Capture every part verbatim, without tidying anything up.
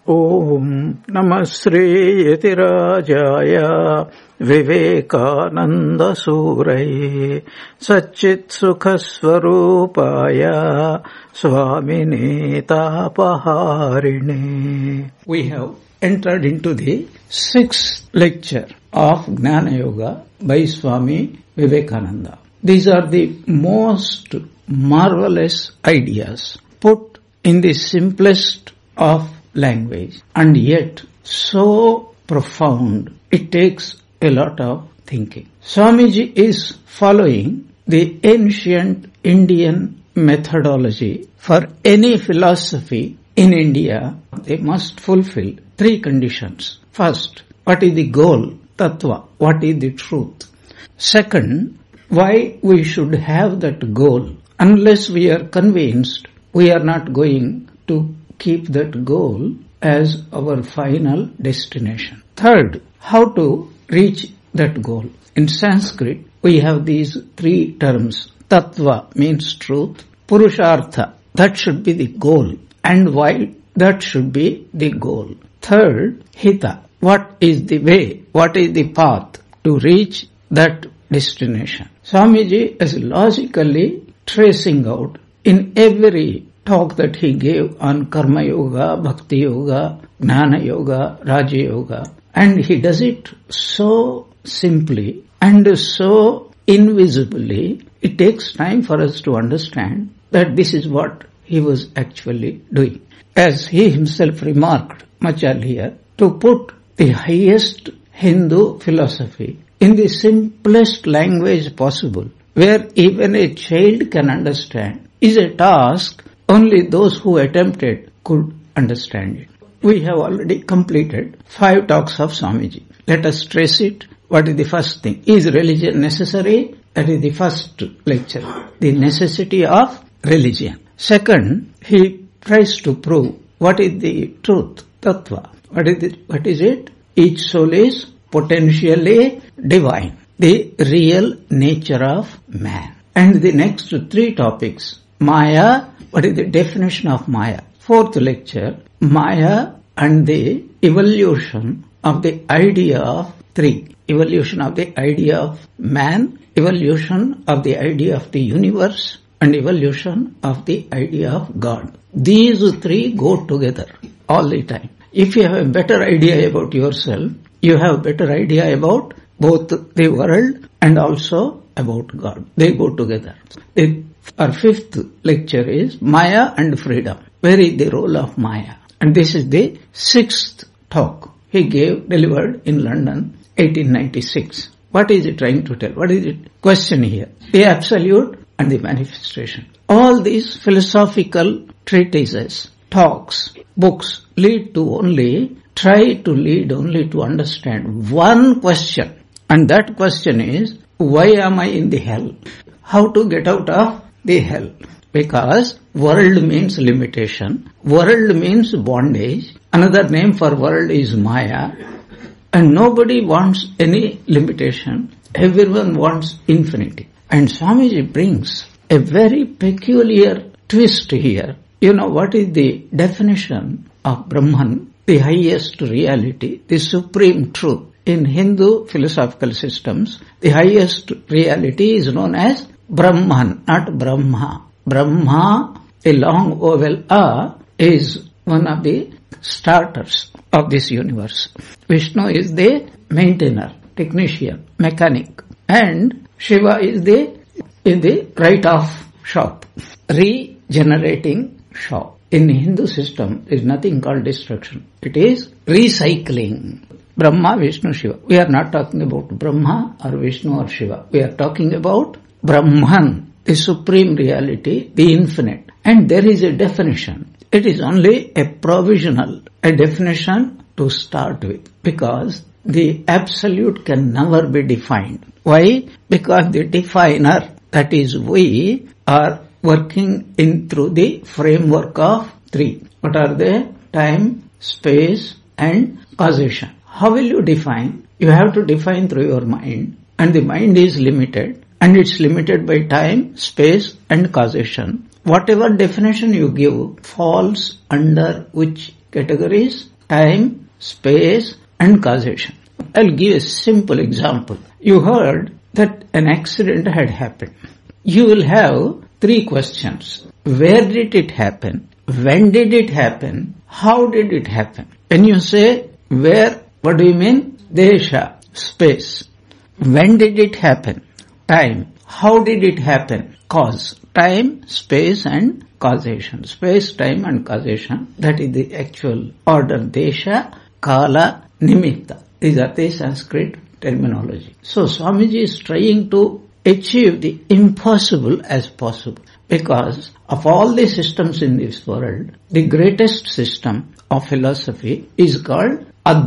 ओम नमः श्री यतिराजाय विवेकानंद सूरये सच्चित् सुख स्वरूपाय स्वामिने तापहारिणे. We have entered into the sixth lecture of Jnana Yoga by Swami Vivekananda. These are the most marvelous ideas put in the simplest of language, and yet so profound it takes a lot of thinking. Swamiji is following the ancient Indian methodology. For any philosophy in India, they must fulfill three conditions. First, what is the goal? Tattva. What is the truth? Second, why we should have that goal. Unless we are convinced, we are not going to keep that goal as our final destination. Third, how to reach that goal. In Sanskrit, we have these three terms. Tattva means truth. Purushartha, that should be the goal. And why, that should be the goal. Third, Hita, what is the way, what is the path to reach that destination. Swamiji is logically tracing out in every talk that he gave on Karma Yoga, Bhakti Yoga, Jnana Yoga, Raja Yoga. And he does it so simply and so invisibly, it takes time for us to understand that this is what he was actually doing. As he himself remarked much earlier, to put the highest Hindu philosophy in the simplest language possible, where even a child can understand, is a task only those who attempted could understand it. We have already completed five talks of Swamiji. Let us trace it. What is the first thing? Is religion necessary? That is the first lecture. The necessity of religion. Second, he tries to prove what is the truth, tattva. What is it? What is it? Each soul is potentially divine. The real nature of man. And the next three topics. Maya, what is the definition of Maya? Fourth lecture, Maya and the evolution of the idea of three. Evolution of the idea of man, evolution of the idea of the universe, and evolution of the idea of God. These three go together all the time. If you have a better idea about yourself, you have a better idea about both the world and also about God. They go together. The Our fifth lecture is Maya and freedom. Where is the role of Maya? And this is the sixth talk he gave, delivered in London, eighteen ninety-six. What is he trying to tell? What is the question here? The absolute and the manifestation. All these philosophical treatises, talks, books lead to only, try to lead only to understand one question. And that question is, why am I in the hell? How to get out of the hell? Because world means limitation, world means bondage, another name for world is Maya, and nobody wants any limitation, everyone wants infinity. And Swamiji brings a very peculiar twist here. You know what is the definition of Brahman, the highest reality, the supreme truth? In Hindu philosophical systems, the highest reality is known as Brahman, not Brahma. Brahma, a long vowel A, is one of the starters of this universe. Vishnu is the maintainer, technician, mechanic. And Shiva is the, in the right of shop, regenerating shop. In Hindu system, there is nothing called destruction. It is recycling. Brahma, Vishnu, Shiva. We are not talking about Brahma or Vishnu or Shiva. We are talking about Brahman, the supreme reality, the infinite. And there is a definition. It is only a provisional, a definition to start with, because the absolute can never be defined. Why? Because the definer, that is we, are working in through the framework of three. What are they? Time, space, and causation. How will you define? You have to define through your mind, and the mind is limited. And it's limited by time, space, and causation. Whatever definition you give falls under which categories? time, space and causation. I'll give a simple example. You heard that an accident had happened. You will have three questions. Where did it happen? When did it happen? How did it happen? When you say where, what do you mean? Desha, space. When did it happen? Time. How did it happen? Cause. Time, space and causation. Space, time and causation. That is the actual order. Desha, Kala, Nimitta. These are the Sanskrit terminology. So Swamiji is trying to achieve the impossible as possible. Because of all the systems in this world, the greatest system of philosophy is called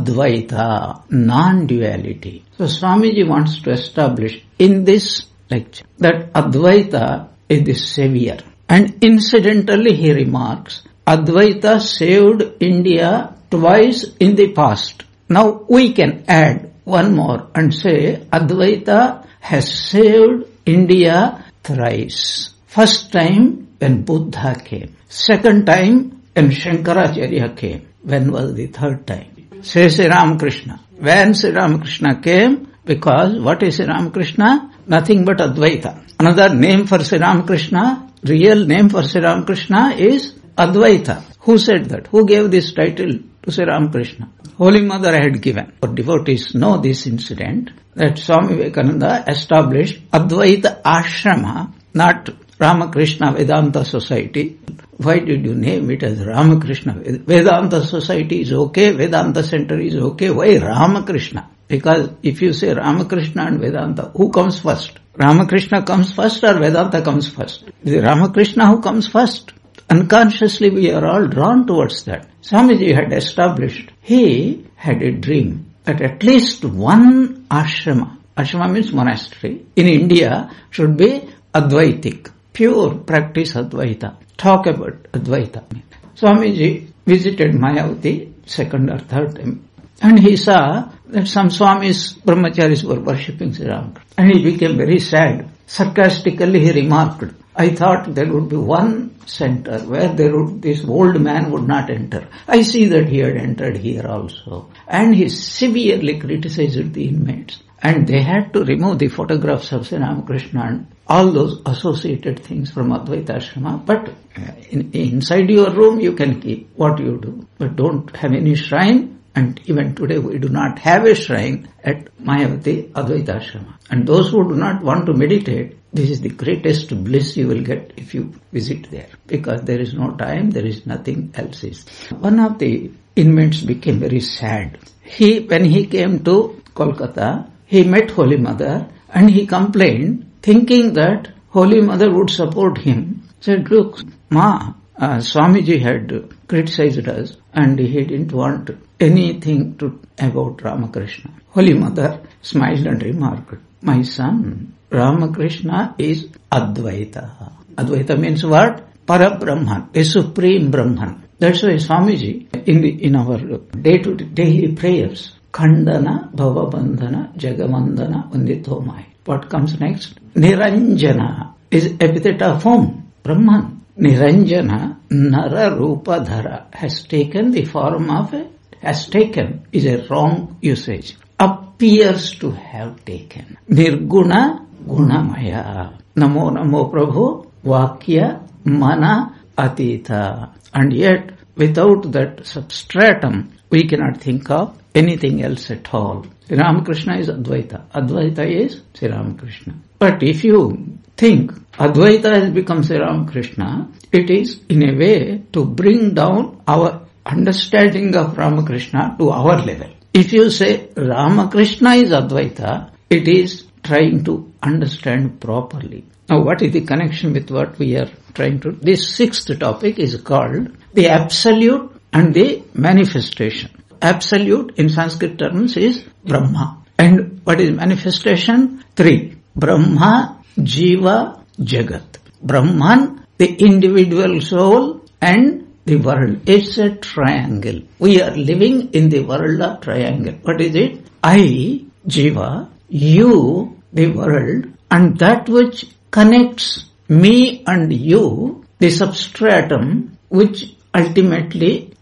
Advaita, non-duality. So Swamiji wants to establish in this lecture that Advaita is the savior. And incidentally he remarks, Advaita saved India twice in the past. Now we can add one more and say Advaita has saved India thrice. First time when Buddha came. Second time when Shankaracharya came. When was the third time? Say Sri Ramakrishna. When Sri Ramakrishna came, because what is Sri Ramakrishna? Nothing but Advaita. Another name for Sri Ramakrishna, real name for Sri Ramakrishna is Advaita. Who said that? Who gave this title to Sri Ramakrishna? Holy Mother had given. For devotees know this incident that Swami Vivekananda established Advaita Ashrama, not Ramakrishna Vedanta Society. Why did you name it as Ramakrishna? Vedanta Society is okay, Vedanta Center is okay. Why Ramakrishna? Because if you say Ramakrishna and Vedanta, who comes first? Ramakrishna comes first or Vedanta comes first? Is it Ramakrishna who comes first? Unconsciously we are all drawn towards that. Swamiji had established, he had a dream that at least one ashrama, ashrama means monastery, in India should be Advaitic, pure practice Advaita, talk about Advaita. Swamiji visited Mayavati second or third time and he saw that some Swamis, Brahmacharis were worshipping Sri Ramakrishna and he became very sad. Sarcastically he remarked, I thought there would be one center where there would, this old man would not enter. I see that he had entered here also. And he severely criticized the inmates. And they had to remove the photographs of Sri Ramakrishna and all those associated things from Advaita Ashrama. But in, inside your room you can keep what you do. But don't have any shrine. And even today we do not have a shrine at Mayavati Advaita Ashrama. And those who do not want to meditate, this is the greatest bliss you will get if you visit there. Because there is no time, there is nothing else. Is. One of the inmates became very sad. He, when he came to Kolkata, he met Holy Mother and he complained, thinking that Holy Mother would support him. Said, look, Ma, uh, Swamiji had criticized us and he didn't want anything to about Ramakrishna. Holy Mother smiled and remarked, my son, Ramakrishna is Advaita. Advaita means what? Parabrahman, a supreme Brahman. That's why Swamiji, in, the, in our day-to-day daily prayers, Khandana, Bhavabandhana, Jagamandana, Undithomai. What comes next? Niranjana is epithet of whom? Brahman. Niranjana, Nara Rupa Dhara, has taken the form of a, has taken is a wrong usage. Appears to have taken. Nirguna Gunamaya. Namo Namo Prabhu, Vakya Mana Atita. And yet, without that substratum, we cannot think of anything else at all. Sri Ramakrishna is Advaita. Advaita is Sri Ramakrishna. But if you think Advaita has become Sri Ramakrishna, it is in a way to bring down our understanding of Ramakrishna to our level. If you say Ramakrishna is Advaita, it is trying to understand properly. Now what is the connection with what we are trying to... This sixth topic is called the absolute and the manifestation. Absolute in Sanskrit terms is Brahma. And what is manifestation? Three. Brahma, Jiva, Jagat. Brahman, the individual soul, and the world. It's a triangle. We are living in the world of triangle. What is it? I, Jiva, you, the world, and that which connects me and you, the substratum, which ultimately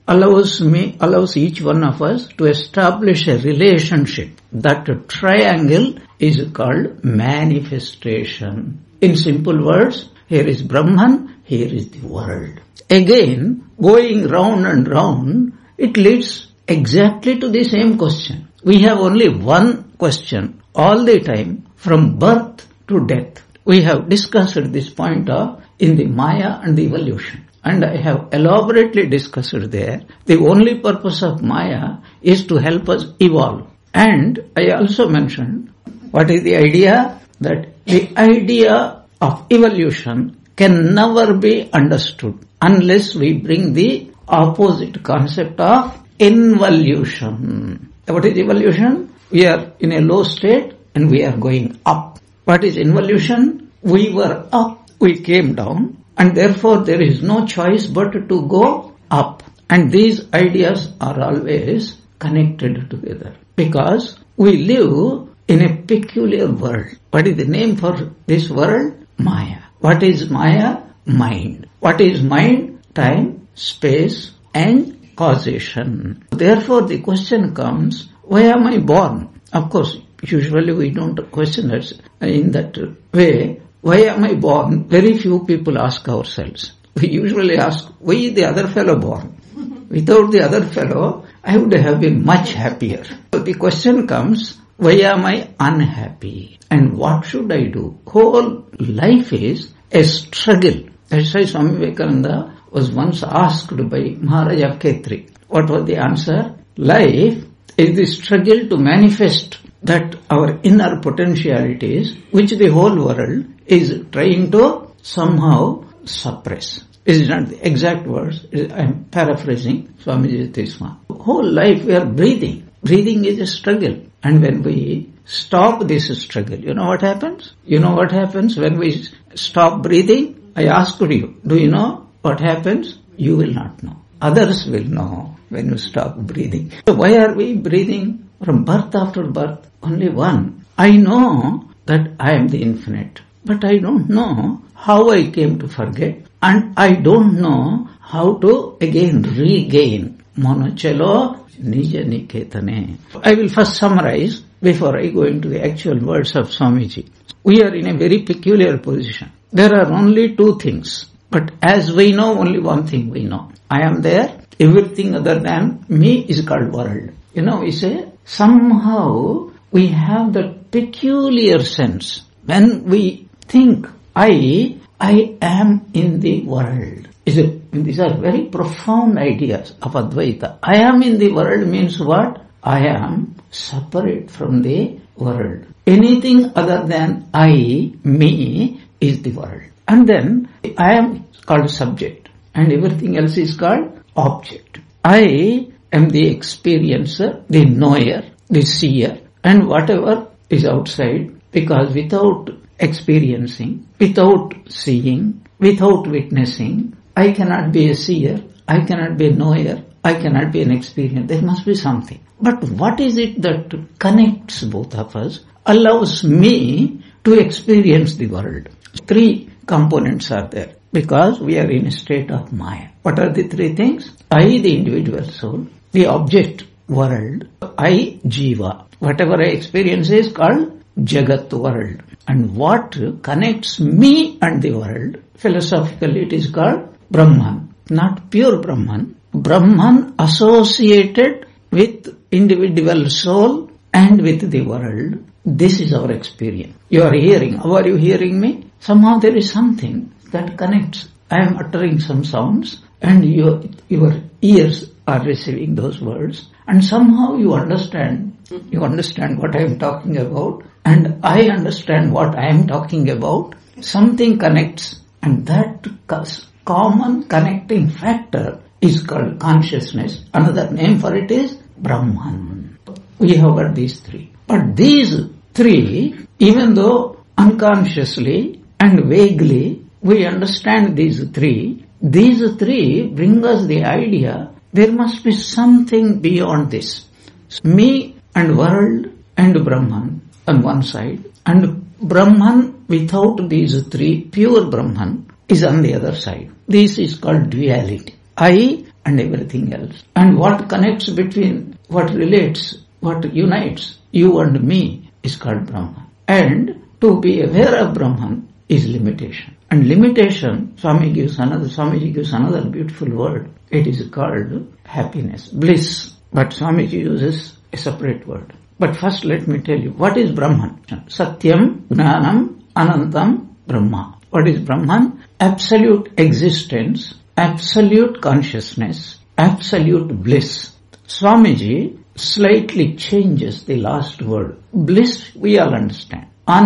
allows me, allows each one of us to establish a relationship. That triangle is called manifestation. In simple words, here is Brahman, here is the world. Again, going round and round, it leads exactly to the same question. We have only one question all the time, from birth to death. We have discussed this point of in the Maya and the evolution. And I have elaborately discussed there. The only purpose of Maya is to help us evolve. And I also mentioned what is the idea? That the idea of evolution can never be understood unless we bring the opposite concept of involution. What is evolution? We are in a low state and we are going up. What is involution? We were up, we came down, and therefore there is no choice but to go up. And these ideas are always connected together because we live in a peculiar world. What is the name for this world? Maya. What is Maya? Mind. What is mind? Time, space, and causation. Therefore the question comes, why am I born? Of course, usually we don't question it in that way. Why am I born? Very few people ask ourselves. We usually ask, why is the other fellow born? Without the other fellow, I would have been much happier. So the question comes, why am I unhappy? And what should I do? Whole life is a struggle. That's why Swami Vivekananda was once asked by Maharaja Khetri. What was the answer? Life is the struggle to manifest that our inner potentialities, which the whole world is trying to somehow suppress. Is not the exact words. I am paraphrasing Swamiji Tisma. Whole life we are breathing. Breathing is a struggle. And when we stop this struggle, you know what happens? You know what happens when we stop breathing? I asked you, do you know what happens? You will not know. Others will know when you stop breathing. So why are we breathing from birth after birth? Only one. I know that I am the infinite, but I don't know how I came to forget, and I don't know how to again regain. Monochelo Nija Niketane. I will first summarize before I go into the actual words of Swamiji. We are in a very peculiar position. There are only two things, but as we know, only one thing we know. I am there. Everything other than me is called world. You know, we say, somehow we have that peculiar sense. When we think, I, I am in the world. Is it, these are very profound ideas of Advaita. I am in the world means what? I am separate from the world. Anything other than I, me, is the world. And then I am called subject and everything else is called object. I am the experiencer, the knower, the seer, and whatever is outside, because without experiencing, without seeing, without witnessing, I cannot be a seer, I cannot be a knower, I cannot be an experiencer. There must be something. But what is it that connects both of us, allows me to experience the world? Three components are there, because we are in a state of Maya. What are the three things? I, the individual soul, the object world, I, Jiva. Whatever I experience is called Jagat world. And what connects me and the world, philosophically it is called Brahman. Not pure Brahman. Brahman associated with individual soul and with the world. This is our experience. You are hearing. How are you hearing me? Somehow there is something that connects. I am uttering some sounds and your, your ears are receiving those words. And somehow you understand, you understand what I am talking about, and I understand what I am talking about. Something connects, and that common connecting factor is called consciousness. Another name for it is Brahman. We have got these three. But these three, even though unconsciously and vaguely we understand these three, these three bring us the idea there must be something beyond this. Me and world and Brahman on one side, and Brahman without these three, pure Brahman, is on the other side. This is called duality. I and everything else. And what connects between, what relates, what unites you and me is called Brahman. And to be aware of Brahman is limitation. And limitation, Swami gives another, Swamiji gives another beautiful word. It is called happiness, bliss. But Swamiji uses a separate word. But first let me tell you, what is Brahman? Satyam, Gnanam, Anantam, Brahma. What is Brahman? Absolute existence, absolute consciousness, absolute bliss. Swamiji slightly changes the last word. Bliss, we all understand.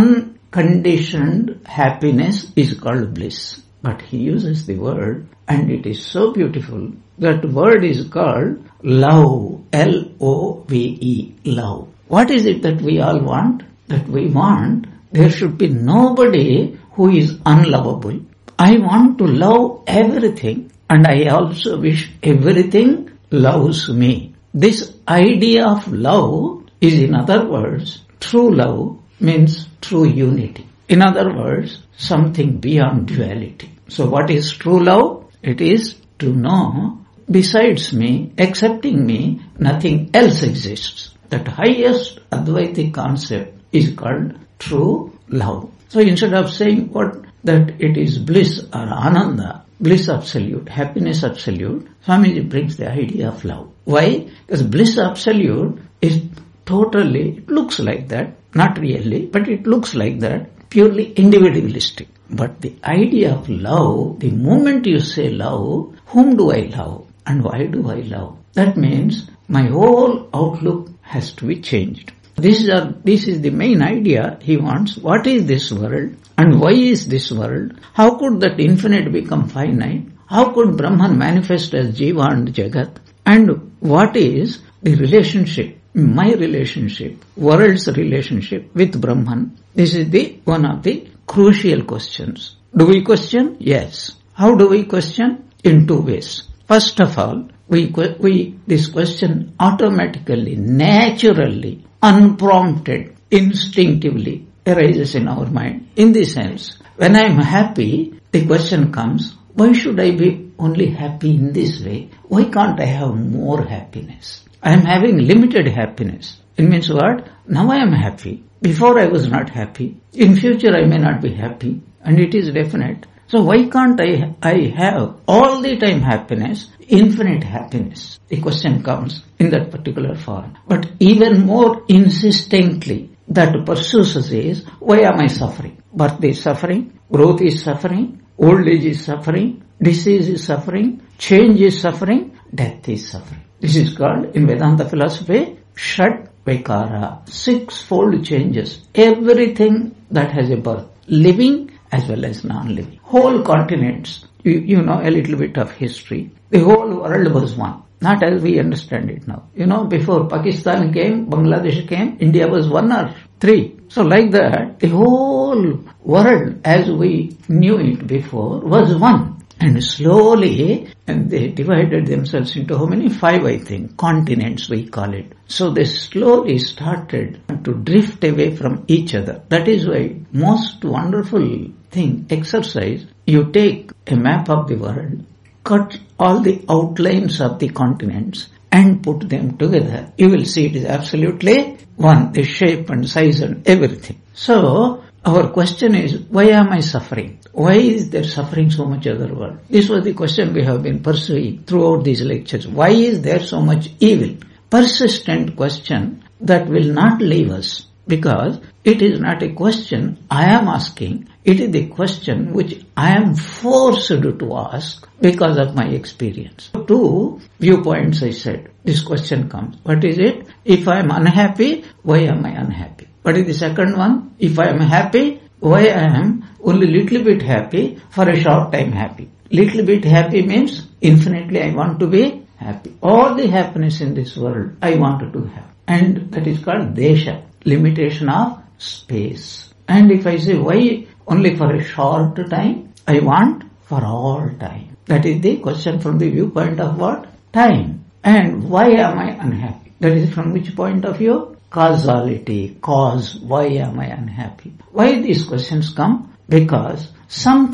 Unconditioned happiness is called bliss. But he uses the word, and it is so beautiful. That word is called love. L O V E. Love. What is it that we all want? That we want there should be nobody who is unlovable. I want to love everything, and I also wish everything loves me. This idea of love is, in other words, true love means true unity. In other words, something beyond duality. So what is true love? It is to know besides me, accepting me, nothing else exists. That highest Advaitic concept is called true love. So instead of saying what that it is bliss or ananda, bliss absolute, happiness absolute, Swamiji brings the idea of love. Why? Because bliss absolute is totally, it looks like that, not really, but it looks like that, purely individualistic. But the idea of love, the moment you say love, whom do I love and why do I love? That means my whole outlook has to be changed. This is, a, this is the main idea he wants. What is this world and why is this world? How could that infinite become finite? How could Brahman manifest as Jiva and Jagat? And what is the relationship, my relationship, world's relationship with Brahman? This is the one of the crucial questions. Do we question? Yes. How do we question? In two ways. First of all, we, we this question automatically, naturally, unprompted, instinctively arises in our mind. In the sense, when I am happy, the question comes, why should I be only happy in this way? Why can't I have more happiness? I am having limited happiness. It means what? Now I am happy. Before I was not happy. In future I may not be happy. And it is definite. So why can't I, I have all the time happiness, infinite happiness? The question comes in that particular form. But even more insistently, that pursues us is, why am I suffering? Birth is suffering, growth is suffering, old age is suffering, disease is suffering, change is suffering, death is suffering. This is called, in Vedanta philosophy, Shat Vaikara, six-fold changes. Everything that has a birth, living as well as non-living. Whole continents, you, you know a little bit of history. The whole world was one. Not as we understand it now. You know, before Pakistan came, Bangladesh came, India was one or three. So like that, the whole world as we knew it before was one. And slowly, and they divided themselves into how many? Five, I think. Continents, we call it. So they slowly started to drift away from each other. That is why most wonderful thing, exercise, you take a map of the world, cut all the outlines of the continents and put them together. You will see it is absolutely one, the shape and size and everything. So, our question is, why am I suffering? Why is there suffering so much other world? This was the question we have been pursuing throughout these lectures. Why is there so much evil? Persistent question that will not leave us, because it is not a question I am asking. It is the question which I am forced to ask because of my experience. Two viewpoints I said. This question comes. What is it? If I am unhappy, why am I unhappy? What is the second one? If I am happy, why I am only little bit happy, for a short time happy. Little bit happy means infinitely I want to be happy. All the happiness in this world I wanted to have. And that is called desha, limitation of space. And if I say why only for a short time, I want for all time. That is the question from the viewpoint of what? Time. And why am I unhappy? That is from which point of view? Causality, cause, why am I unhappy? Why these questions come? Because something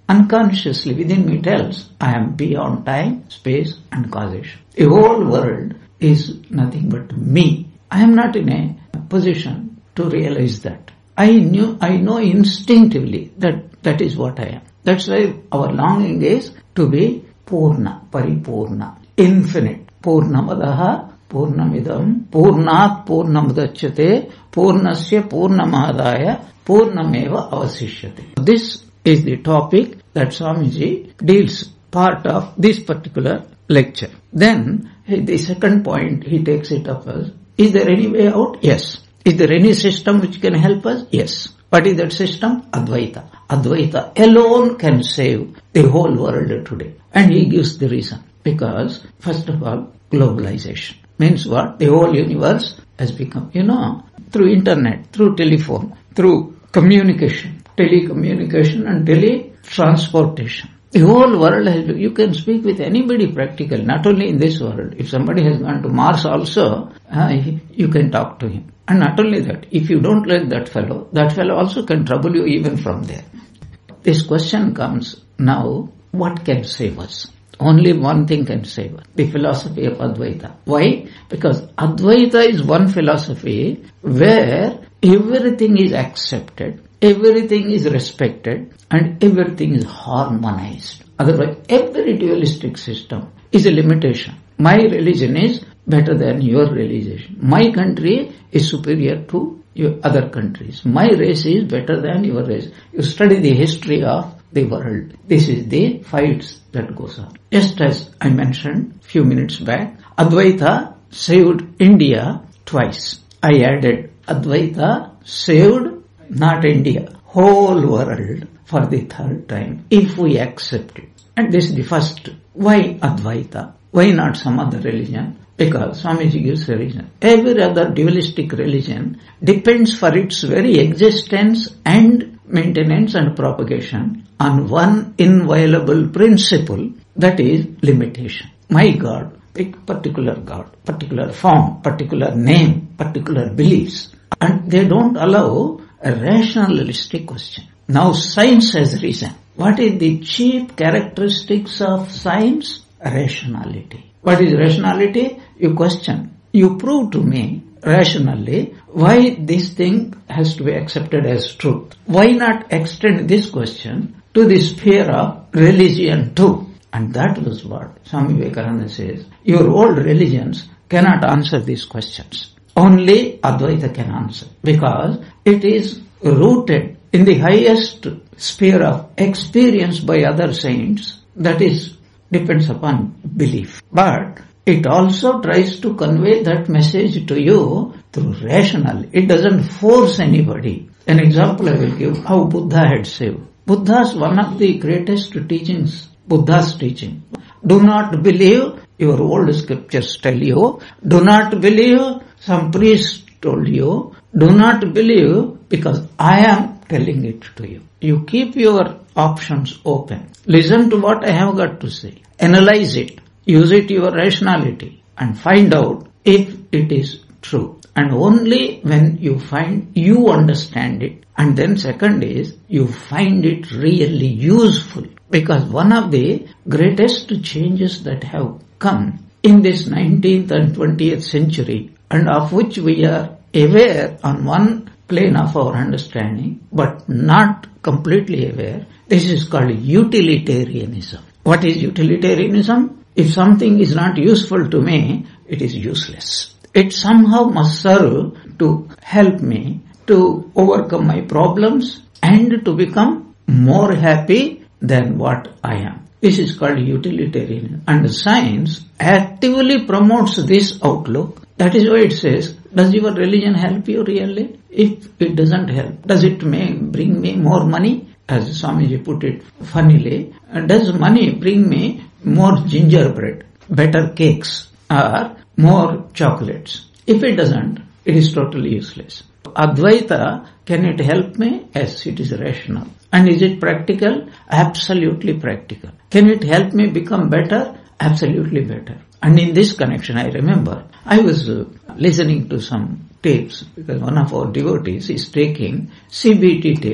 unconsciously within me tells, I am beyond time, space and causation. The whole world is nothing but me. I am not in a position to realize that. I knew, I know instinctively that that is what I am. That's why our longing is to be Purna, Paripurna, infinite. Purnamadaha, Purnamidam, Purnat Purnamudachyate, Purnasya Purnamadaya, Purnameva Avasishyate. This is the topic that Swamiji deals part of this particular lecture. Then the second point he takes it up as, is there any way out? Yes. Is there any system which can help us? Yes. What is that system? Advaita. Advaita alone can save the whole world today. And he gives the reason. Because, first of all, globalization. Means what? The whole universe has become, you know, through internet, through telephone, through communication, telecommunication and teletransportation. The whole world has, you can speak with anybody practically, not only in this world. If somebody has gone to Mars also, uh, you can talk to him. And not only that, if you don't like that fellow, that fellow also can trouble you even from there. This question comes now, what can save us? Only one thing can save us, the philosophy of Advaita. Why? Because Advaita is one philosophy where everything is accepted, everything is respected, and everything is harmonized. Otherwise, every dualistic system is a limitation. My religion is better than your religion. My country is superior to your other countries. My race is better than your race. You study the history of the world. This is the fights that goes on. Just as I mentioned a few minutes back, Advaita saved India twice. I added Advaita saved not India, whole world for the third time, if we accept it. And this is the first. Why Advaita? Why not some other religion? Because Swamiji gives a reason. Every other dualistic religion depends for its very existence and maintenance and propagation on one inviolable principle, that is limitation. My God, pick particular God, particular form, particular name, particular beliefs. And they don't allow a rationalistic question. Now science has reason. What is the chief characteristics of science? Rationality. What is rationality? You question. You prove to me rationally why this thing has to be accepted as truth. Why not extend this question to the sphere of religion too? And that was what Swami Vivekananda says. Your old religions cannot answer these questions. Only Advaita can answer, because it is rooted in the highest sphere of experience by other saints, that is, depends upon belief. But it also tries to convey that message to you through rational. It doesn't force anybody. An example I will give, how Buddha had saved. Buddha's one of the greatest teachings, Buddha's teaching. Do not believe your old scriptures tell you. Do not believe some priest told you. Do not believe because I am telling it to you. You keep your options open. Listen to what I have got to say. Analyze it. Use it your rationality and find out if it is true. And only when you find, you understand it. And then second is, you find it really useful. Because one of the greatest changes that have come in this nineteenth and twentieth century, and of which we are aware on one plane of our understanding, but not completely aware, this is called utilitarianism. What is utilitarianism? If something is not useful to me, it is useless. It somehow must serve to help me to overcome my problems and to become more happy than what I am. This is called utilitarianism. And science actively promotes this outlook. That is why it says, does your religion help you really? If it doesn't help, does it may bring me more money? As Swamiji put it funnily, does money bring me more gingerbread, better cakes, or more chocolates? If it doesn't, it is totally useless. Advaita, can it help me? Yes, it is rational. And is it practical? Absolutely practical. Can it help me become better? Absolutely better. And in this connection, I remember, I was uh, listening to some tapes, because one of our devotees is taking C B T tapes.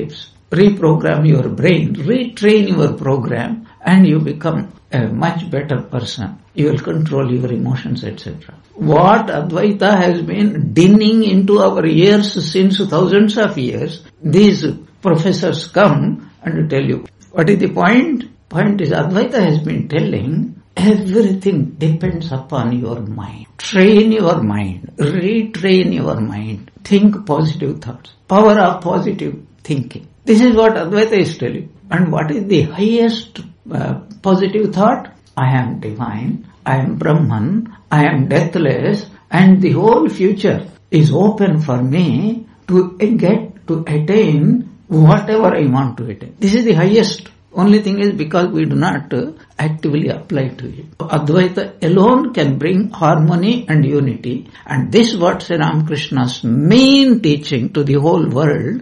reprogram your brain, retrain your program, and you become a much better person. You will control your emotions, et cetera. What Advaita has been dinning into our ears since thousands of years, these professors come and tell you. What is the point? Point is Advaita has been telling everything depends upon your mind. Train your mind, retrain your mind, think positive thoughts. Power of positive thinking. This is what Advaita is telling. And what is the highest uh, positive thought? I am divine, I am Brahman, I am deathless, and the whole future is open for me to get, to attain whatever I want to attain. This is the highest. Only thing is because we do not uh, actively apply to it. Advaita alone can bring harmony and unity, and this is what Sri Ramakrishna's main teaching to the whole world.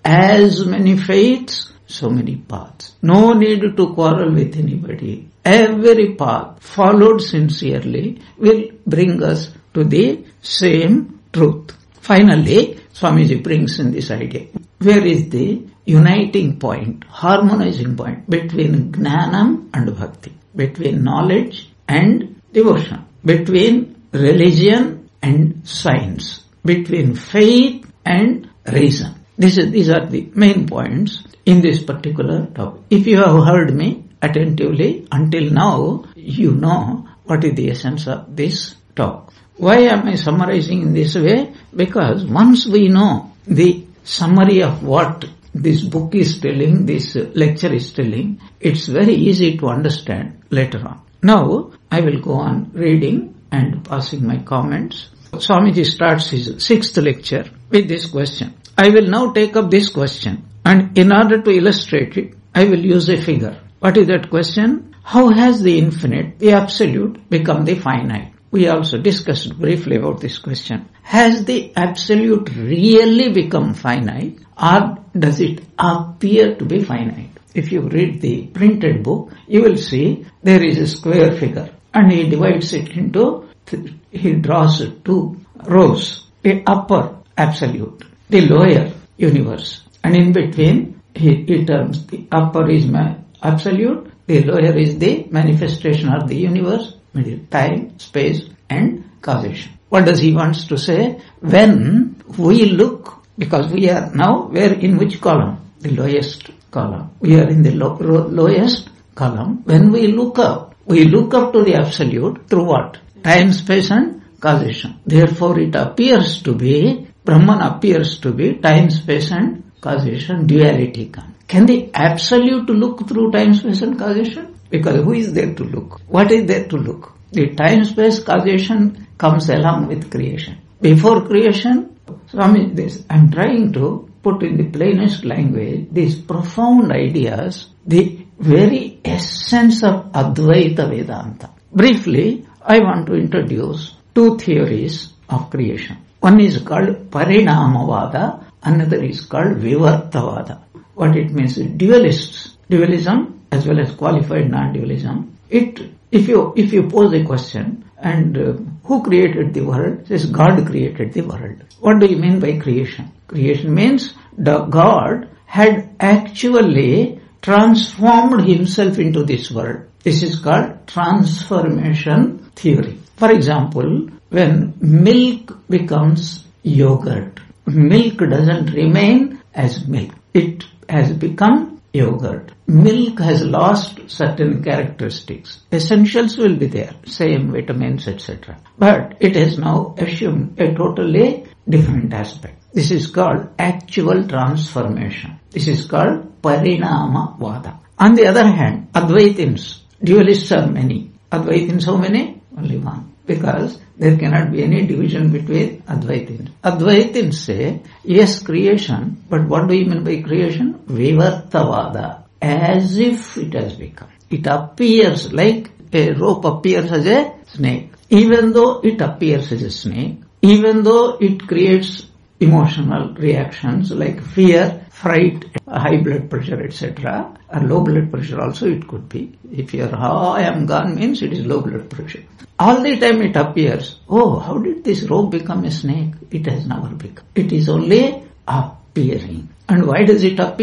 As many faiths, so many paths. No need to quarrel with anybody. Every path followed sincerely will bring us to the same truth. Finally, Swamiji brings in this idea. Where is the uniting point, harmonizing point between Gnanam and Bhakti, between knowledge and devotion, between religion and science, between faith and reason. This is, these are the main points in this particular topic. If you have heard me attentively until now, you know what is the essence of this talk. Why am I summarizing in this way? Because once we know the summary of what this book is telling, this lecture is telling, it's very easy to understand later on. Now, I will go on reading and passing my comments. Swamiji starts his sixth lecture with this question. I will now take up this question, and in order to illustrate it, I will use a figure. What is that question? How has the infinite, the absolute, become the finite? We also discussed briefly about this question. Has the absolute really become finite, or does it appear to be finite? If you read the printed book, you will see there is a square figure, and he divides it into, he draws two rows, the upper absolute, the lower universe, and in between he, he terms the upper is my absolute, the lower is the manifestation of the universe, time, space and causation. What does he wants to say? When we look, because we are now, we are in which column? The lowest column. We are in the lo- ro- lowest column. When we look up, we look up to the absolute through what? Time, space and causation. Therefore it appears to be, Brahman appears to be time, space and causation, duality comes. Can the absolute look through time, space and causation? Because who is there to look? What is there to look? The time, space, causation comes along with creation. Before creation, Swami, this, I'm trying to put in the plainest language these profound ideas, the very essence of Advaita Vedanta. Briefly, I want to introduce two theories of creation. One is called Parinamavada, another is called Vivartavada. What it means is dualists, dualism as well as qualified non-dualism. It, if you, if you pose a question, and uh, who created the world? Says God created the world. What do you mean by creation? Creation means the God had actually transformed himself into this world. This is called transformation theory. For example, when milk becomes yogurt, milk doesn't remain as milk. It has become yogurt. Milk has lost certain characteristics. Essentials will be there, same vitamins, et cetera. But it has now assumed a totally different aspect. This is called actual transformation. This is called Parinamavada. On the other hand, Advaitins, dualists are many. Advaitins how many? Only one. Because there cannot be any division between Advaitins. Advaitins say, yes, creation, but what do you mean by creation? Vivartavada. As if it has become. It appears like a rope appears as a snake. Even though it appears as a snake, even though it creates emotional reactions like fear, fright, high blood pressure, et cetera, or low blood pressure also it could be. If your I am gone means it is low blood pressure. All the time it appears, oh, how did this rope become a snake? It has never become. It is only appearing. And why does it appear?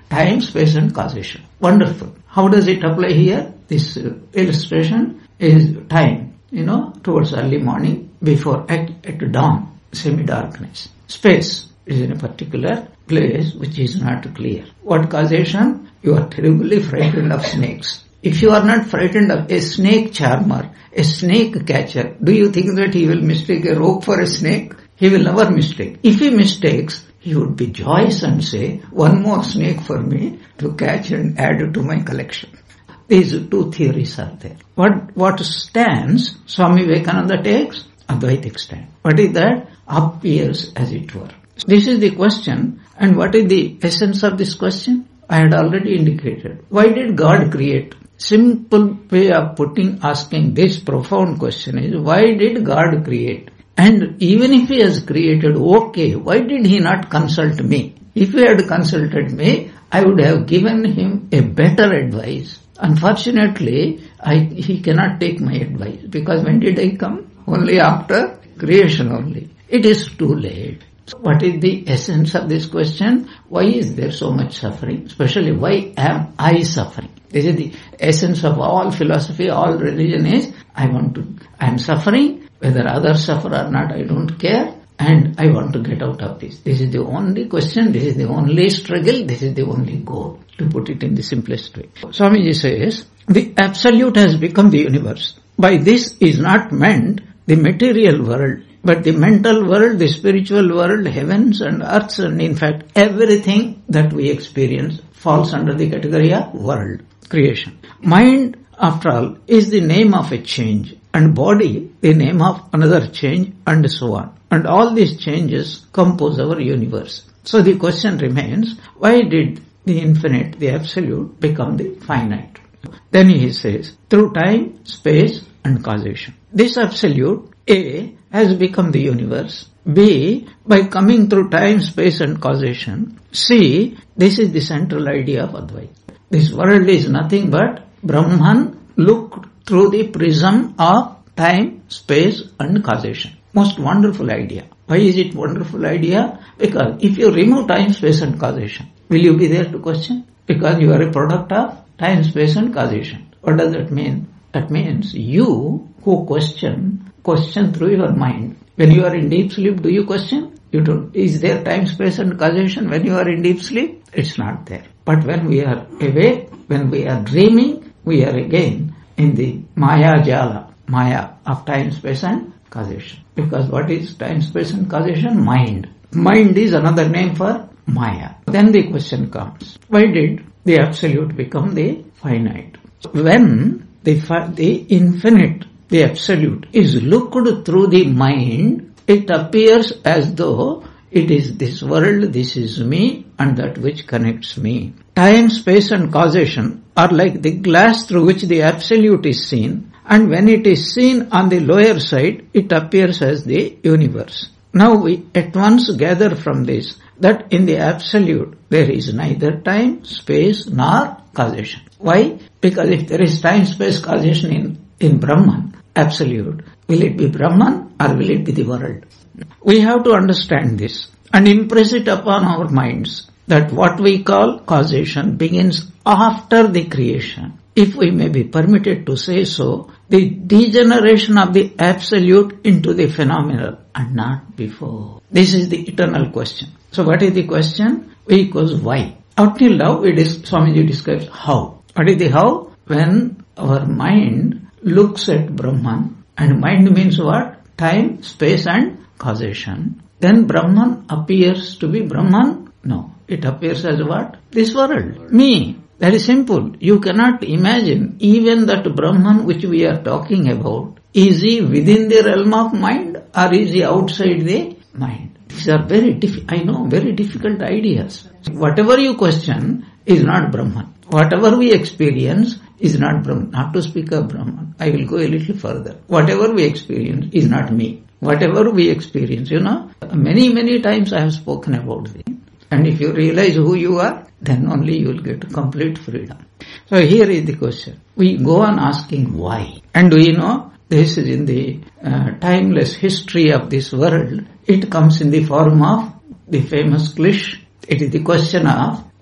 time, space and causation. Wonderful. How does it apply here? This uh, illustration is time, you know, towards early morning, before at, at dawn, semi-darkness. Space is in a particular place which is not clear. What causation? You are terribly frightened of snakes. If you are not frightened of a snake charmer, a snake catcher, do you think that he will mistake a rope for a snake? He will never mistake. If he mistakes, he would be joyous and say, one more snake for me to catch and add to my collection. These two theories are there. What, what stands, Swami Vivekananda takes? Advaitic stand. What is that? Appears as it were. This is the question. And what is the essence of this question? I had already indicated. Why did God create? Simple way of putting, asking this profound question is, why did God create? And even if He has created, okay, why did He not consult me? If He had consulted me, I would have given Him a better advice. Unfortunately, I, He cannot take my advice, because when did I come? Only after creation only. It is too late. So what is the essence of this question? Why is there so much suffering? Especially, why am I suffering? This is the essence of all philosophy, all religion is, I want to, I am suffering, whether others suffer or not, I don't care, and I want to get out of this. This is the only question, this is the only struggle, this is the only goal, to put it in the simplest way. Swamiji says, the absolute has become the universe. By this is not meant the material world, but the mental world, the spiritual world, heavens and earths, and in fact everything that we experience falls under the category of world, creation. Mind, after all, is the name of a change, and body the name of another change, and so on. And all these changes compose our universe. So the question remains, why did the infinite, the absolute, become the finite? Then he says, through time, space and causation. This absolute, A, has become the universe. B, by coming through time, space and causation. C, this is the central idea of Advaita. This world is nothing but Brahman looked through the prism of time, space and causation. Most wonderful idea. Why is it wonderful idea? Because if you remove time, space and causation, will you be there to question? Because you are a product of time, space and causation. What does that mean? That means you who question, question through your mind. When you are in deep sleep, do you question? You don't. Is there time, space and causation when you are in deep sleep? It's not there. But when we are awake, when we are dreaming, we are again in the Maya Jala, Maya of time, space and causation. Because what is time, space and causation? Mind. Mind is another name for Maya. Then the question comes, why did the absolute become the finite? When the, the infinite, the absolute, is looked through the mind, it appears as though it is this world, this is me, and that which connects me. Time, space and causation are like the glass through which the absolute is seen, and when it is seen on the lower side, it appears as the universe. Now we at once gather from this that in the absolute there is neither time, space nor causation. Why? Because if there is time, space, causation in, in Brahman, absolute, will it be Brahman or will it be the world? We have to understand this and impress it upon our minds that what we call causation begins after the creation. If we may be permitted to say so, the degeneration of the absolute into the phenomenal and not before. This is the eternal question. So what is the question? V equals why. Up till now, it is, Swamiji describes how. What is the how? When our mind looks at Brahman, and mind means what? Time, space and causation. Then Brahman appears to be Brahman? No. It appears as what? This world. Me. That is simple. You cannot imagine even that Brahman which we are talking about, is he within the realm of mind or is he outside the mind? These are very difficult, I know, very difficult ideas. Whatever you question is not Brahman. Whatever we experience is not Brahman. Not to speak of Brahman. I will go a little further. Whatever we experience is not me. Whatever we experience, you know, many, many times I have spoken about this. And if you realize who you are, then only you will get complete freedom. So here is the question. We go on asking why. And do you know, this is in the uh, timeless history of this world. It comes in the form of the famous Klish. It is the question of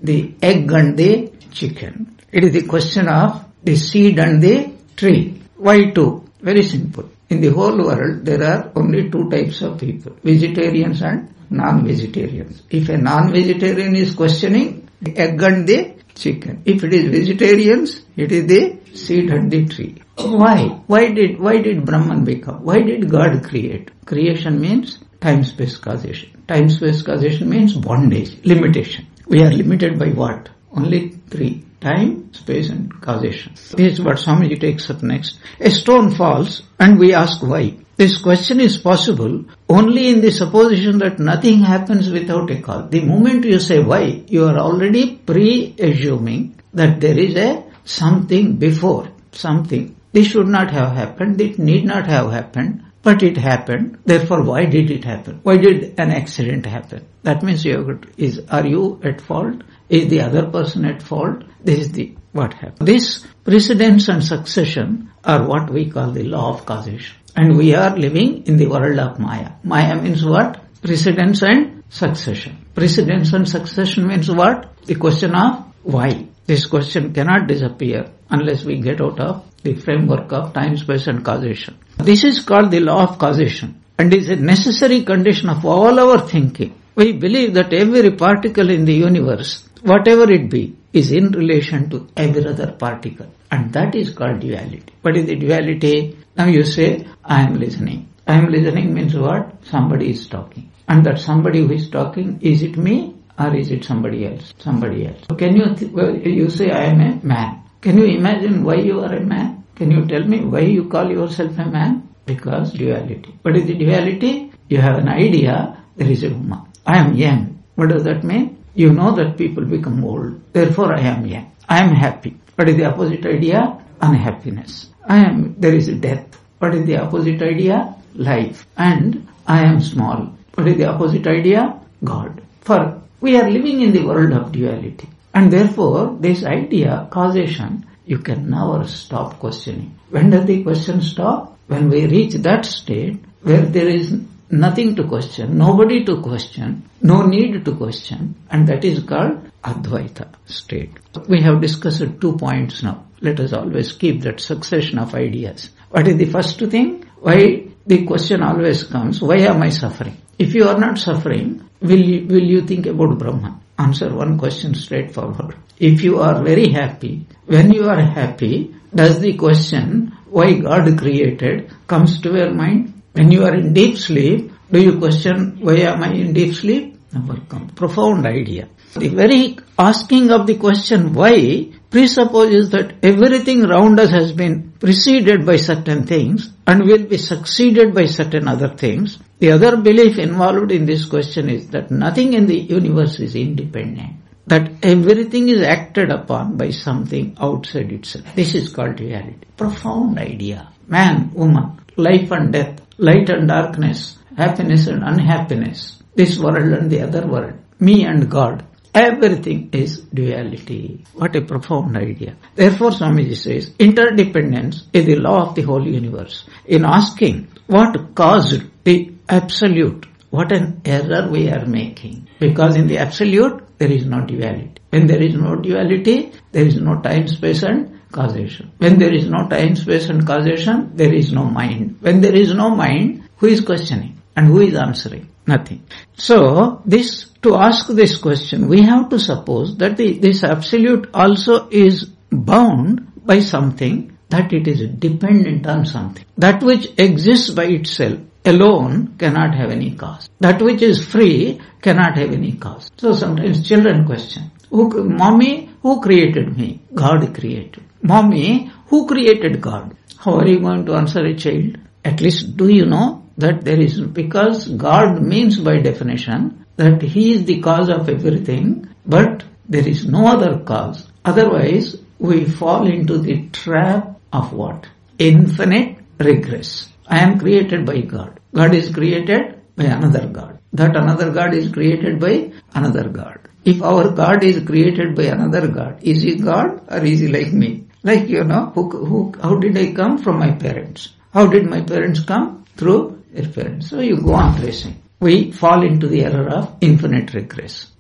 the egg and the chicken. It is the question of the seed and the tree. Why two? Very simple. In the whole world, there are only two types of people, vegetarians and non-vegetarians. If a non-vegetarian is questioning the egg and the chicken, if it is vegetarians, it is the seed and the tree. Why? Why did, why did Brahman become? Why did God create? Creation means time-space causation. Time-space causation means bondage, limitation. We are limited by what? Only three. Time, space and causation. This is what Swamiji takes up next. A stone falls and we ask why. This question is possible only in the supposition that nothing happens without a cause. The moment you say why, you are already pre-assuming that there is a something before, something. This should not have happened, it need not have happened, but it happened. Therefore, why did it happen? Why did an accident happen? That means you have got, is, are you at fault? Is the other person at fault? This is the what happened. This precedence and succession are what we call the law of causation. And we are living in the world of Maya. Maya means what? Precedence and succession. Precedence and succession means what? The question of why. This question cannot disappear unless we get out of the framework of time, space and causation. This is called the law of causation and is a necessary condition of all our thinking. We believe that every particle in the universe, whatever it be, is in relation to every other particle. And that is called duality. What is the duality? Now you say, I am listening. I am listening means what? Somebody is talking. And that somebody who is talking, is it me or is it somebody else? Somebody else. So can you, th- well, you say I am a man. Can you imagine why you are a man? Can you tell me why you call yourself a man? Because duality. What is the duality? You have an idea, there is a woman. I am young. What does that mean? You know that people become old. Therefore I am young. I am happy. What is the opposite idea? Unhappiness. I am, there is death. What is the opposite idea? Life. And I am small. What is the opposite idea? God. For we are living in the world of duality. And therefore this idea, causation, you can never stop questioning. When does the question stop? When we reach that state where there is nothing to question, nobody to question, no need to question, and that is called Advaita state. We have discussed two points now. Let us always keep that succession of ideas. What is the first thing? Why the question always comes, why am I suffering? If you are not suffering, will you, will you think about Brahman? Answer one question straightforward. If you are very happy, when you are happy, does the question why God created comes to your mind? When you are in deep sleep, do you question why am I in deep sleep? Never comes. Profound idea. The very asking of the question why presupposes that everything around us has been preceded by certain things and will be succeeded by certain other things. The other belief involved in this question is that nothing in the universe is independent, that everything is acted upon by something outside itself. This is called reality. Profound idea. Man, woman, life and death, light and darkness, happiness and unhappiness, this world and the other world, me and God. Everything is duality. What a profound idea. Therefore, Swamiji says, interdependence is the law of the whole universe. In asking what caused the absolute, what an error we are making. Because in the absolute, there is no duality. When there is no duality, there is no time, space and causation. When there is no time, space and causation, there is no mind. When there is no mind, who is questioning and who is answering? Nothing. So, this, to ask this question, we have to suppose that the, this absolute also is bound by something, that it is dependent on something. That which exists by itself alone cannot have any cause. That which is free cannot have any cause. So sometimes children question, who, Mommy, who created me? God created. Mommy, who created God? How are you going to answer a child? At least do you know that there is, because God means by definition that He is the cause of everything, but there is no other cause. Otherwise, we fall into the trap of what? Infinite regress. I am created by God. God is created by another God. That another God is created by another God. If our God is created by another God, is He God or is He like me? Like, you know, who, who, how did I come? From my parents. How did my parents come? Through their parents. So you go on tracing. We fall into the error of infinite regress.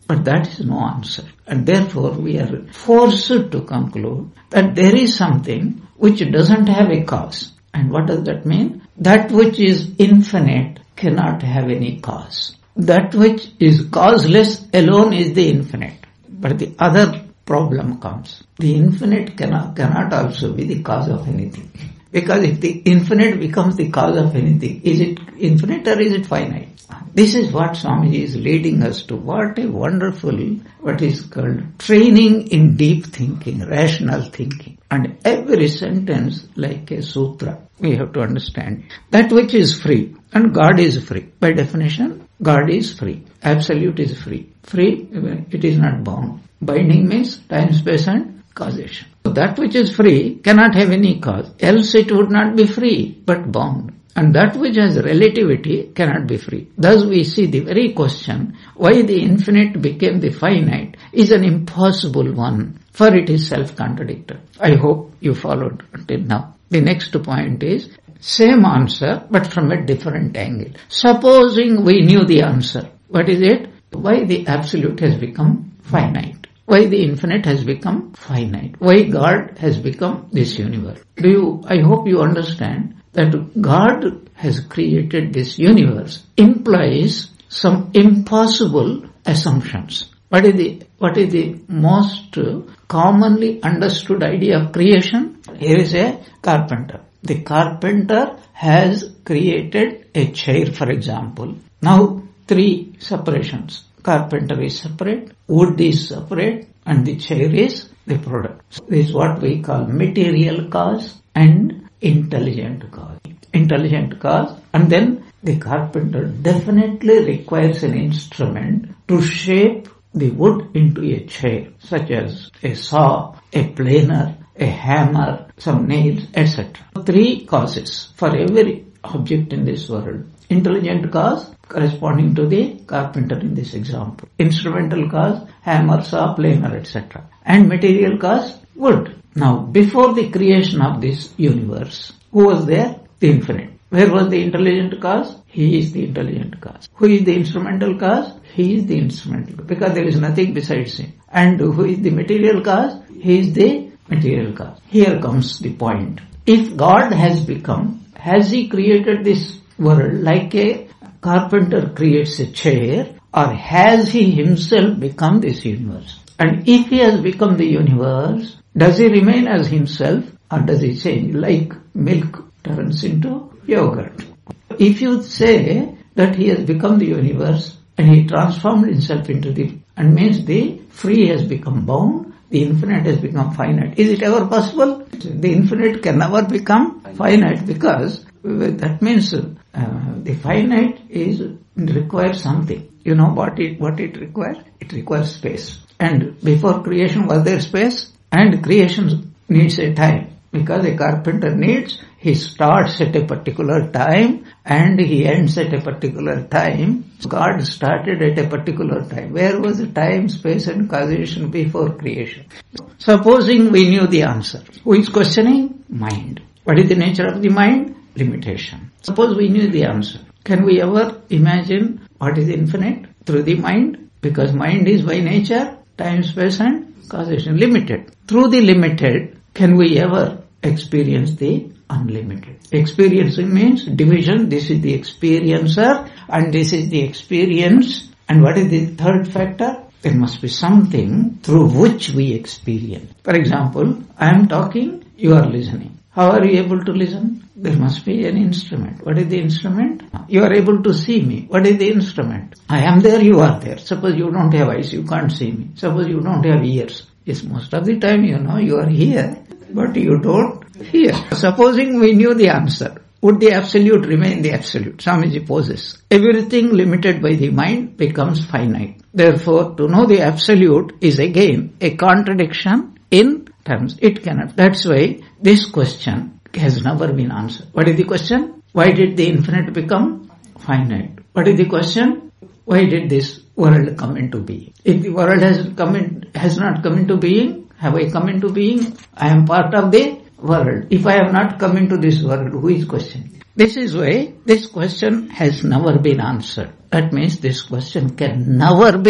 But that is no answer. And therefore we are forced to conclude that there is something which doesn't have a cause. And what does that mean? That which is infinite cannot have any cause. That which is causeless alone is the infinite. But the other problem comes. The infinite cannot, cannot also be the cause of anything. Because if the infinite becomes the cause of anything, is it infinite or is it finite? This is what Swamiji is leading us to. What a wonderful, what is called training in deep thinking, rational thinking. And every sentence like a sutra. We have to understand that which is free. And God is free. By definition, God is free. Absolute is free. Free, it is not bound. Binding means time, space and causation. So that which is free cannot have any cause. Else it would not be free, but bound. And that which has relativity cannot be free. Thus we see the very question, why the infinite became the finite, is an impossible one, for it is self-contradictory. I hope you followed until now. The next point is, same answer, but from a different angle. Supposing we knew the answer. What is it? Why the absolute has become finite? Why the infinite has become finite? Why God has become this universe? Do you, I hope you understand that God has created this universe implies some impossible assumptions. What is the, what is the most commonly understood idea of creation? Here is a carpenter. The carpenter has created a chair, for example. Now, three separations. Carpenter is separate, wood is separate, and the chair is the product. This is what we call material cause and intelligent cause. Intelligent cause, and then the carpenter definitely requires an instrument to shape the wood into a chair, such as a saw, a planer, a hammer, some nails, et cetera. Three causes for every object in this world. Intelligent cause corresponding to the carpenter in this example. Instrumental cause, hammer, saw, planer, et cetera. And material cause, wood. Now, before the creation of this universe, who was there? The infinite. Where was the intelligent cause? He is the intelligent cause. Who is the instrumental cause? He is the instrumental, because there is nothing besides him. And who is the material cause? He is the material cause. Here comes the point. If God has become, has he created this world like a carpenter creates a chair, or has he himself become this universe? And if he has become the universe, does he remain as himself, or does he change? Like milk turns into yogurt. If you say that he has become the universe and he transformed himself into the, and means the free has become bound, the infinite has become finite. Is it ever possible? The infinite can never become finite, because that means uh, the finite is requires something. You know what it what it requires? It requires space. And before creation was there space? And creation needs a time. Because a carpenter needs, he starts at a particular time and he ends at a particular time. God started at a particular time. Where was the time, space and causation before creation? Supposing we knew the answer. Who is questioning? Mind. What is the nature of the mind? Limitation. Suppose we knew the answer. Can we ever imagine what is infinite through the mind? Because mind is by nature time, space and causation. Limited. Through the limited, can we ever experience the unlimited? Experiencing means division. This is the experiencer and this is the experience. And what is the third factor? There must be something through which we experience. For example, I am talking, you are listening. How are you able to listen? There must be an instrument. What is the instrument? You are able to see me. What is the instrument? I am there, you are there. Suppose you don't have eyes, you can't see me. Suppose you don't have ears. Yes, most of the time you know you are here, but you don't hear. Supposing we knew the answer, would the absolute remain the absolute? Swamiji poses. Everything limited by the mind becomes finite. Therefore, to know the absolute is again a contradiction in terms. It cannot. That's why this question has never been answered. What is the question? Why did the infinite become finite? What is the question? Why did this world come into being? If the world has come in, has not come into being, have I come into being? I am part of the world. If I have not come into this world, who is questioning? This is why this question has never been answered. That means this question can never be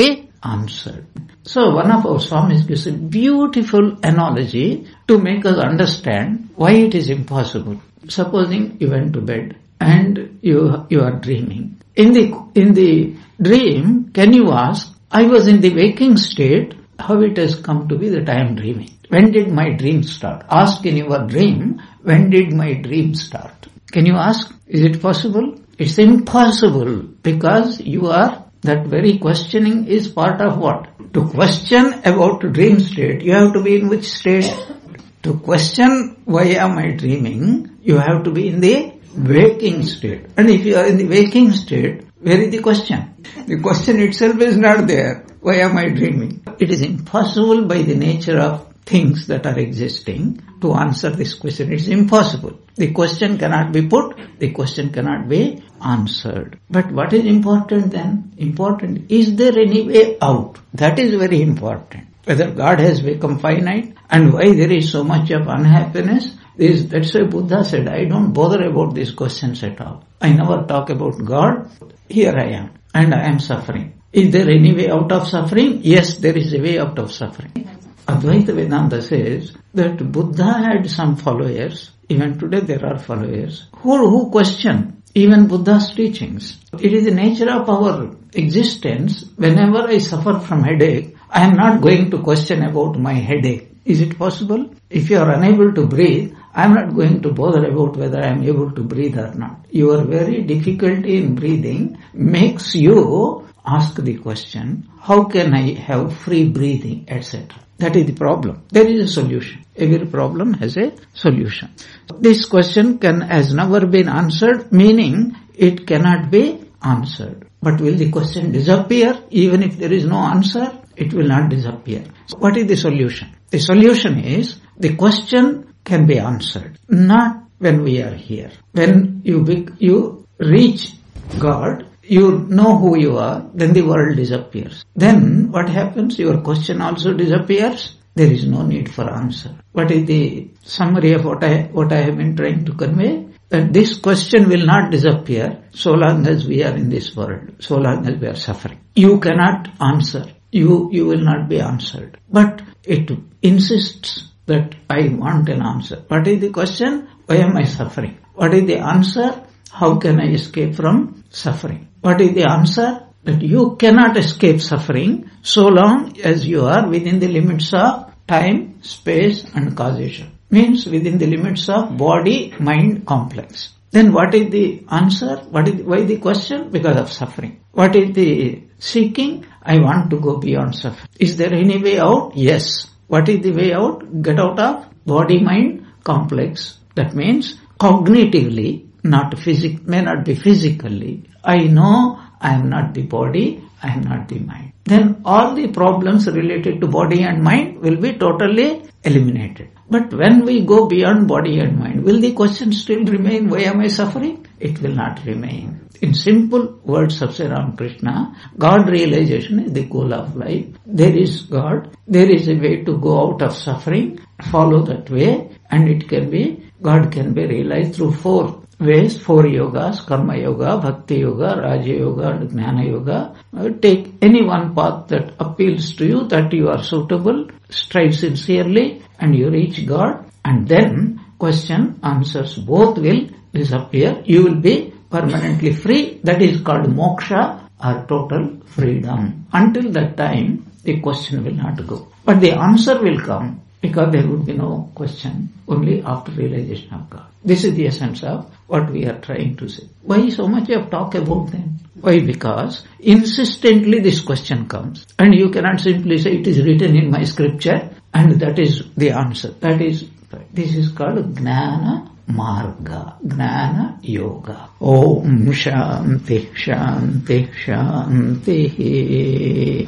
answered. So one of our Swamis gives a beautiful analogy to make us understand why it is impossible. Supposing you went to bed and you you are dreaming. In the in the dream, can you ask, I was in the waking state, how it has come to be that I am dreaming? When did my dream start? Ask in your dream, when did my dream start? Can you ask? Is it possible? It's impossible because you are, that very questioning is part of what? To question about dream state, you have to be in which state? To question why am I dreaming, you have to be in the waking state. And if you are in the waking state, where is the question? The question itself is not there. Why am I dreaming? It is impossible by the nature of things that are existing to answer this question. It's impossible. The question cannot be put, the question cannot be answered. But what is important then? Important, is there any way out? That is very important. Whether God has become finite and why there is so much of unhappiness, is, that's why Buddha said, I don't bother about these questions at all. I never talk about God. Here I am and I am suffering. Is there any way out of suffering? Yes, there is a way out of suffering. Advaita Vedanta says that Buddha had some followers, even today there are followers, who, who question even Buddha's teachings. It is the nature of our existence. Whenever I suffer from headache, I am not going to question about my headache. Is it possible? If you are unable to breathe, I am not going to bother about whether I am able to breathe or not. Your very difficulty in breathing makes you ask the question, how can I have free breathing, et cetera. That is the problem. There is a solution. Every problem has a solution. This question can has never been answered, meaning it cannot be answered. But will the question disappear? Even if there is no answer, it will not disappear. So what is the solution? The solution is, the question can be answered, not when we are here. When you you reach God, you know who you are, then the world disappears. Then what happens? Your question also disappears. There is no need for answer. What is the summary of what I what I have been trying to convey? That this question will not disappear so long as we are in this world, so long as we are suffering. You cannot answer. You you will not be answered. But it insists that I want an answer. What is the question? Why am I suffering? What is the answer? How can I escape from suffering? What is the answer? That you cannot escape suffering so long as you are within the limits of time, space and causation. Means within the limits of body-mind complex. Then what is the answer? What is, why the question? Because of suffering. What is the seeking? I want to go beyond suffering. Is there any way out? Yes. What is the way out? Get out of body-mind complex. That means cognitively, not physic, may not be physically. I know I am not the body, I am not the mind. Then all the problems related to body and mind will be totally eliminated. But when we go beyond body and mind, will the question still remain, why am I suffering? It will not remain. In simple words of Sri Ramakrishna, God realization is the goal of life. There is God, there is a way to go out of suffering, follow that way, and it can be, God can be realized through four ways, four yogas, karma yoga, bhakti yoga, raja yoga and jnana yoga. Uh, take any one path that appeals to you, that you are suitable, strive sincerely and you reach God, and then question, answers both will disappear. You will be permanently free. That is called moksha or total freedom. Until that time, the question will not go. But the answer will come, because there would be no question, only after realization of God. This is the essence of what we are trying to say. Why so much of talk about them? Why? Because insistently this question comes, and you cannot simply say it is written in my scripture and that is the answer. That is, this is called Jnana Marga, Jnana Yoga. Om Shanti Shanti Shanti.